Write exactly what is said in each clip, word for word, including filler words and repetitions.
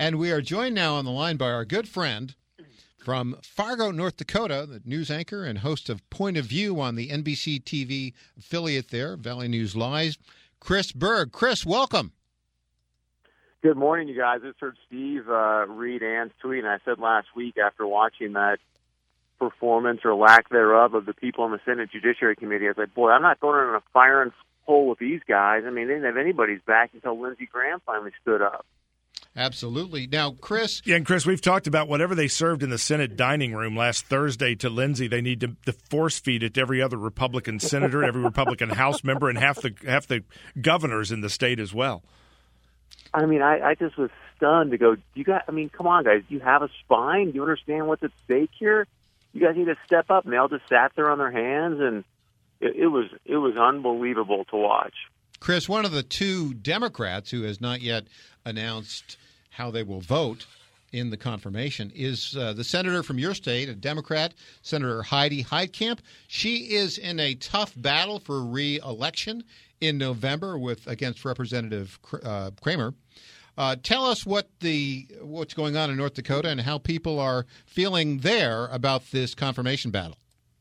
And we are joined now on the line by our good friend from Fargo, North Dakota, the news anchor and host of Point of View on the N B C T V affiliate there, Valley News Live, Chris Berg. Chris, welcome. Good morning, you guys. I just heard Steve uh, read Ann's tweet, and I said last week after watching that performance or lack thereof of the people on the Senate Judiciary Committee, I was like, boy, I'm not going in a firing hole with these guys. I mean, they didn't have anybody's back until Lindsey Graham finally stood up. Absolutely. Now, Chris. Yeah, and Chris, we've talked about whatever they served in the Senate dining room last Thursday to Lindsey, they need to, to force feed it to every other Republican senator, every Republican House member, and half the half the governors in the state as well. I mean, I, I just was stunned to go, you got, I mean, come on, guys. Do you have a spine? Do you understand what's at stake here? You guys need to step up. And they all just sat there on their hands, and it, it was it was unbelievable to watch. Chris, one of the two Democrats who has not yet announced how they will vote in the confirmation is uh, the senator from your state, a Democrat, Senator Heidi Heitkamp. She is in a tough battle for re-election in November with against Representative uh, Kramer. Uh, tell us what the what's going on in North Dakota and how people are feeling there about this confirmation battle.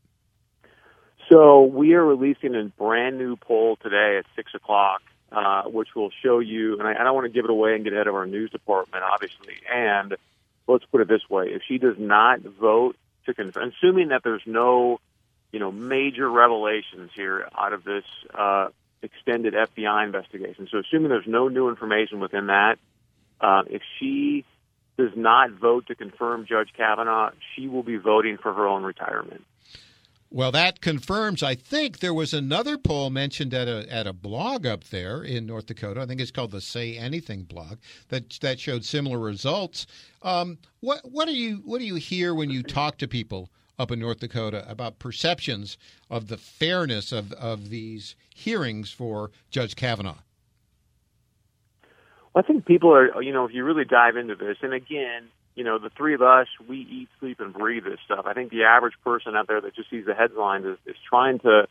So we are releasing a brand new poll today at six o'clock, uh, which will show you, and I, I don't want to give it away and get ahead of our news department, obviously, and let's put it this way. If she does not vote to confirm, assuming that there's no, you know, major revelations here out of this uh, extended F B I investigation, so assuming there's no new information within that, uh, if she does not vote to confirm Judge Kavanaugh, she will be voting for her own retirement. Well, that confirms, I think there was another poll mentioned at a at a blog up there in North Dakota. I think it's called the Say Anything blog that that showed similar results. Um, what what do you what do you hear when you talk to people up in North Dakota about perceptions of the fairness of, of these hearings for Judge Kavanaugh? Well, I think people are, you know, if you really dive into this, and again, you know, the three of us, we eat, sleep, and breathe this stuff. I think the average person out there that just sees the headlines is, is trying to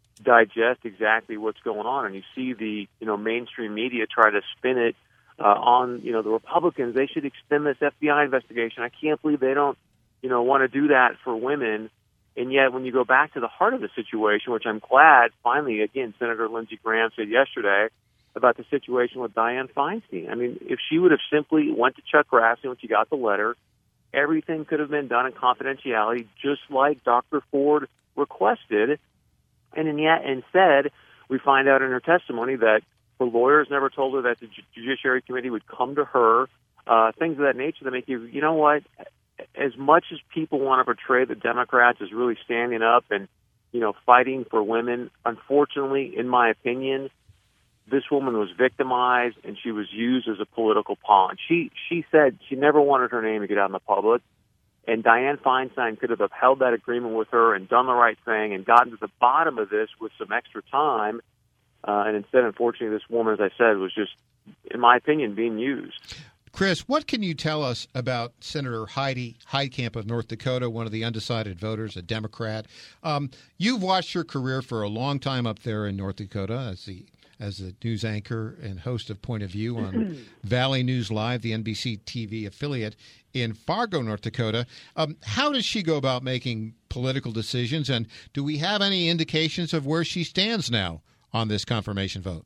digest exactly what's going on. And you see the, you know, mainstream media try to spin it uh, on, you know, the Republicans. They should extend this F B I investigation. I can't believe they don't, you know, want to do that for women. And yet when you go back to the heart of the situation, which I'm glad finally, again, Senator Lindsey Graham said yesterday, about the situation with Dianne Feinstein. I mean, if she would have simply went to Chuck Grassley when she got the letter, everything could have been done in confidentiality, just like Doctor Ford requested. And in yet, instead, we find out in her testimony that her lawyers never told her that the Judiciary Committee would come to her, uh, things of that nature that make you, you know what, as much as people want to portray the Democrats as really standing up and, you know, fighting for women, unfortunately, in my opinion, this woman was victimized and she was used as a political pawn. She she said she never wanted her name to get out in the public, and Dianne Feinstein could have upheld that agreement with her and done the right thing and gotten to the bottom of this with some extra time. Uh, and instead, unfortunately, this woman, as I said, was just, in my opinion, being used. Chris, what can you tell us about Senator Heidi Heitkamp of North Dakota, one of the undecided voters, a Democrat? Um, you've watched her career for a long time up there in North Dakota as the as the news anchor and host of Point of View on Valley News Live, the N B C T V affiliate in Fargo, North Dakota. Um, how does she go about making political decisions, and do we have any indications of where she stands now on this confirmation vote?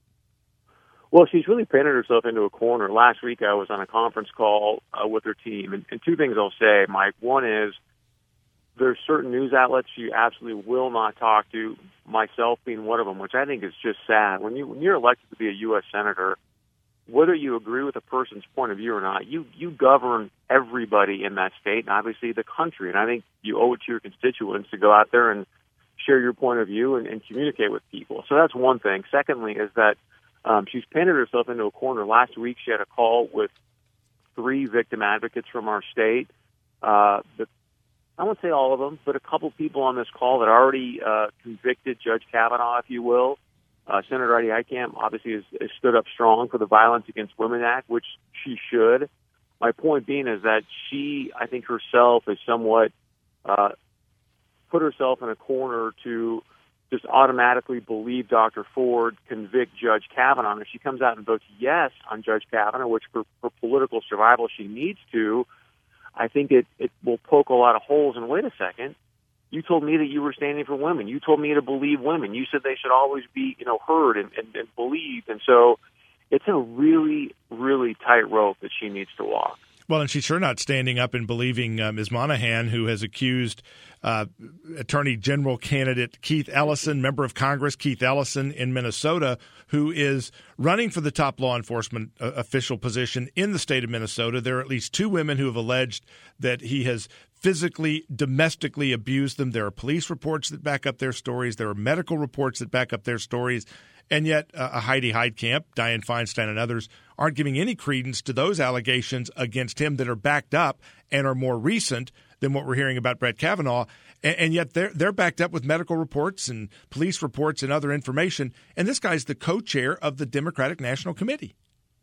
Well, she's really painted herself into a corner. Last week I was on a conference call uh, with her team, and, and two things I'll say, Mike. One is there's certain news outlets you absolutely will not talk to, myself being one of them, which I think is just sad. When, you, when you're elected to be a U S senator, whether you agree with a person's point of view or not, you, you govern everybody in that state and obviously the country. And I think you owe it to your constituents to go out there and share your point of view and, and communicate with people. So that's one thing. Secondly is that um, she's painted herself into a corner. Last week she had a call with three victim advocates from our state. Uh, the I won't say all of them, but a couple people on this call that already uh, convicted Judge Kavanaugh, if you will. Uh, Senator Heidi Heitkamp obviously has, has stood up strong for the Violence Against Women Act, which she should. My point being is that she, I think herself, has somewhat uh, put herself in a corner to just automatically believe Doctor Ford, convict Judge Kavanaugh. And if she comes out and votes yes on Judge Kavanaugh, which for, for political survival she needs to, I think it, it will poke a lot of holes. And wait a second, you told me that you were standing for women. You told me to believe women. You said they should always be, you know, heard and, and, and believed. And so it's a really, really tight rope that she needs to walk. Well, and she's sure not standing up and believing uh, Miz Monahan, who has accused uh, Attorney General candidate Keith Ellison, member of Congress Keith Ellison in Minnesota, who is running for the top law enforcement uh, official position in the state of Minnesota. There are at least two women who have alleged that he has physically, domestically abused them. There are police reports that back up their stories. There are medical reports that back up their stories. And yet uh, a Heidi Heitkamp, Dianne Feinstein, and others aren't giving any credence to those allegations against him that are backed up and are more recent than what we're hearing about Brett Kavanaugh. And, and yet they're, they're backed up with medical reports and police reports and other information. And this guy's the co-chair of the Democratic National Committee.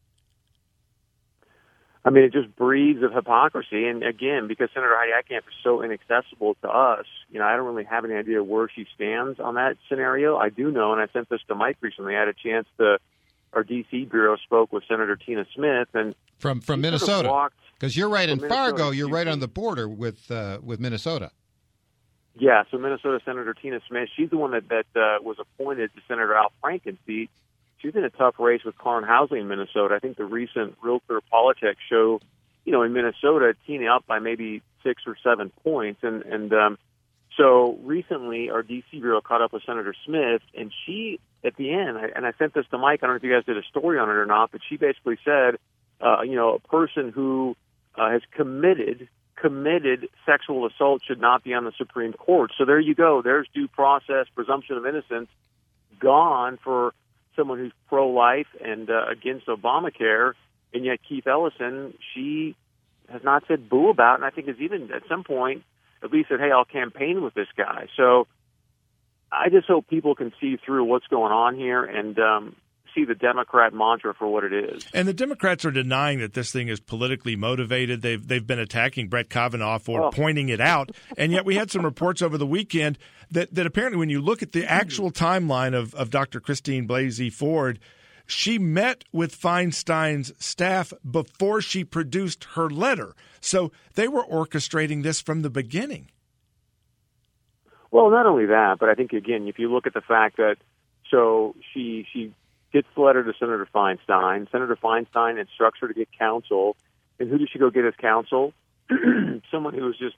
I mean, it just breathes of hypocrisy. And again, because Senator Heidi Heitkamp is so inaccessible to us, you know, I don't really have any idea where she stands on that scenario. I do know, and I sent this to Mike recently, I had a chance to, our D C bureau spoke with Senator Tina Smith. and From from Minnesota. Because you're right in Fargo, you're right on the border with uh, with Minnesota. Yeah, so Minnesota Senator Tina Smith, she's the one that, that uh, was appointed to Senator Al Franken's seat. She's in a tough race with Karin Housley in Minnesota. I think the recent Real Clear Politics show, you know, in Minnesota, Tina up by maybe six or seven points. And, and um, so recently our D C bureau caught up with Senator Smith, and she, at the end, I, and I sent this to Mike, I don't know if you guys did a story on it or not, but she basically said, uh, you know, a person who uh, has committed committed sexual assault should not be on the Supreme Court. So there you go. There's due process, presumption of innocence gone for someone who's pro-life and uh, against Obamacare, and yet Keith Ellison, she has not said boo about, and I think has even at some point at least said, hey, I'll campaign with this guy. So I just hope people can see through what's going on here and um, see the Democrat mantra for what it is. And the Democrats are denying that this thing is politically motivated. They've they've been attacking Brett Kavanaugh for oh. pointing it out. And yet we had some reports over the weekend that, that apparently when you look at the actual timeline of, of Doctor Christine Blasey Ford, she met with Feinstein's staff before she produced her letter. So they were orchestrating this from the beginning. Well, not only that, but I think, again, if you look at the fact that, so she she gets the letter to Senator Feinstein. Senator Feinstein instructs her to get counsel. And who does she go get as counsel? Someone who was just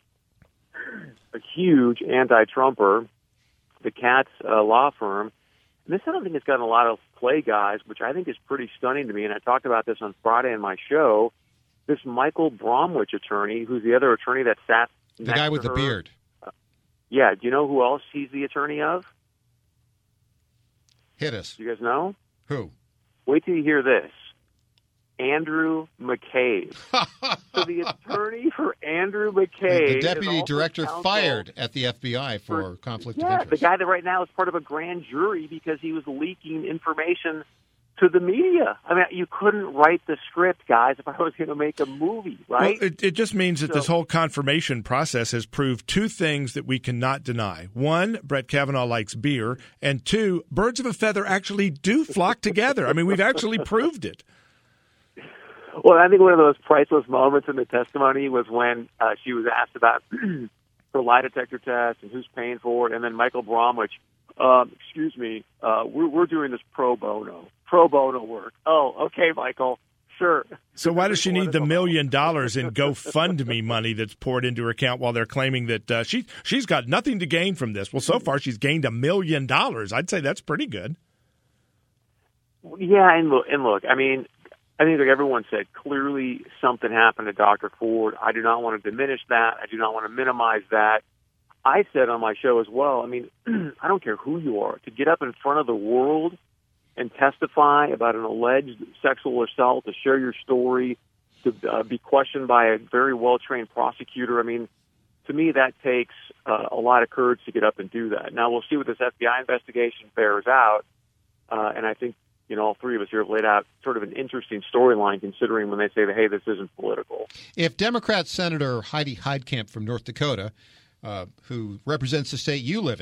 a huge anti-Trumper, the Katz uh, law firm. And this, I don't think, has gotten a lot of play, guys, which I think is pretty stunning to me. And I talked about this on Friday in my show. This Michael Bromwich attorney, who's the other attorney that sat the next guy with to the her. beard. Uh, yeah. Do you know who else he's the attorney of? Hit us. Do you guys know? Who? Wait till you hear this. Andrew McCabe. So the attorney for Andrew McCabe, the, the deputy director fired at the F B I for, for conflict yeah, of interest. The guy that right now is part of a grand jury because he was leaking information to the media. I mean, you couldn't write the script, guys, if I was going to make a movie, right? Well, it, it just means that so, this whole confirmation process has proved two things that we cannot deny. One, Brett Kavanaugh likes beer. And two, birds of a feather actually do flock together. I mean, we've actually proved it. Well, I think one of those priceless moments in the testimony was when uh, she was asked about her lie detector test and who's paying for it. And then Michael Bromwich, um, excuse me, uh, we're, we're doing this pro bono, pro bono work. Oh, okay, Michael, sure. So why does she need the million dollars in GoFundMe money that's poured into her account while they're claiming that uh, she, she's got nothing to gain from this? Well, so far she's gained a million dollars. I'd say that's pretty good. Yeah, and look, and look, I mean, I think like everyone said, clearly something happened to Doctor Ford. I do not want to diminish that. I do not want to minimize that. I said on my show as well, I mean, I don't care who you are, to get up in front of the world and testify about an alleged sexual assault, to share your story, to uh, be questioned by a very well-trained prosecutor. I mean, to me, that takes uh, a lot of courage to get up and do that. Now, we'll see what this F B I investigation bears out, uh, and I think you know, all three of us here have laid out sort of an interesting storyline considering when they say that, hey, this isn't political. If Democrat Senator Heidi Heitkamp from North Dakota, uh, who represents the state you live in,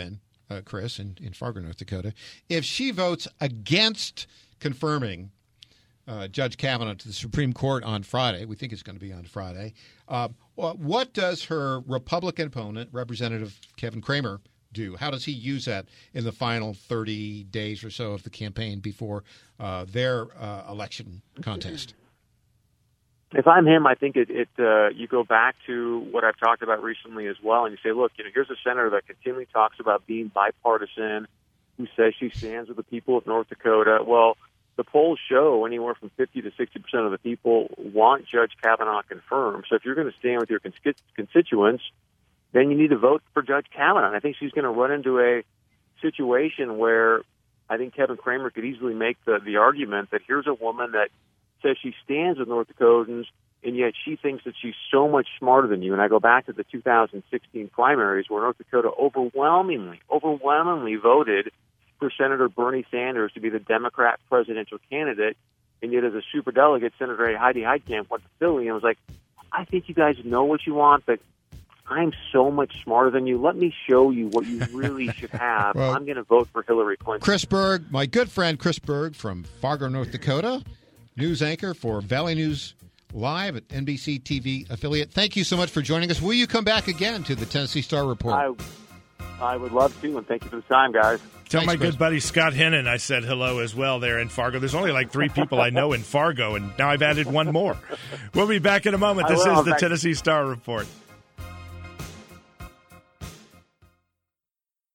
uh, Chris, in, in Fargo, North Dakota, if she votes against confirming uh, Judge Kavanaugh to the Supreme Court on Friday, we think it's going to be on Friday, uh, what does her Republican opponent, Representative Kevin Cramer, do? How does he use that in the final thirty days or so of the campaign before uh, their uh, election contest? If I'm him, I think it, it uh, you go back to what I've talked about recently as well, and you say, look, you know, here's a senator that continually talks about being bipartisan, who says she stands with the people of North Dakota. Well, the polls show anywhere from fifty to sixty percent of the people want Judge Kavanaugh confirmed. So if you're going to stand with your constituents, then you need to vote for Judge Kavanaugh. And I think she's going to run into a situation where I think Kevin Cramer could easily make the, the argument that here's a woman that says she stands with North Dakotans, and yet she thinks that she's so much smarter than you. And I go back to the two thousand sixteen primaries where North Dakota overwhelmingly, overwhelmingly voted for Senator Bernie Sanders to be the Democrat presidential candidate. And yet as a superdelegate, Senator Heidi Heitkamp went to Philly and was like, I think you guys know what you want, but I'm so much smarter than you. Let me show you what you really should have. Well, I'm going to vote for Hillary Clinton. Chris Berg, my good friend Chris Berg from Fargo, North Dakota, news anchor for Valley News Live at N B C T V affiliate. Thank you so much for joining us. Will you come back again to the Tennessee Star Report? I, I would love to, and thank you for the time, guys. Tell Thanks, my Chris. good buddy Scott Hennon I said hello as well there in Fargo. There's only like three people I know in Fargo, and now I've added one more. We'll be back in a moment. This is the Tennessee Star Report.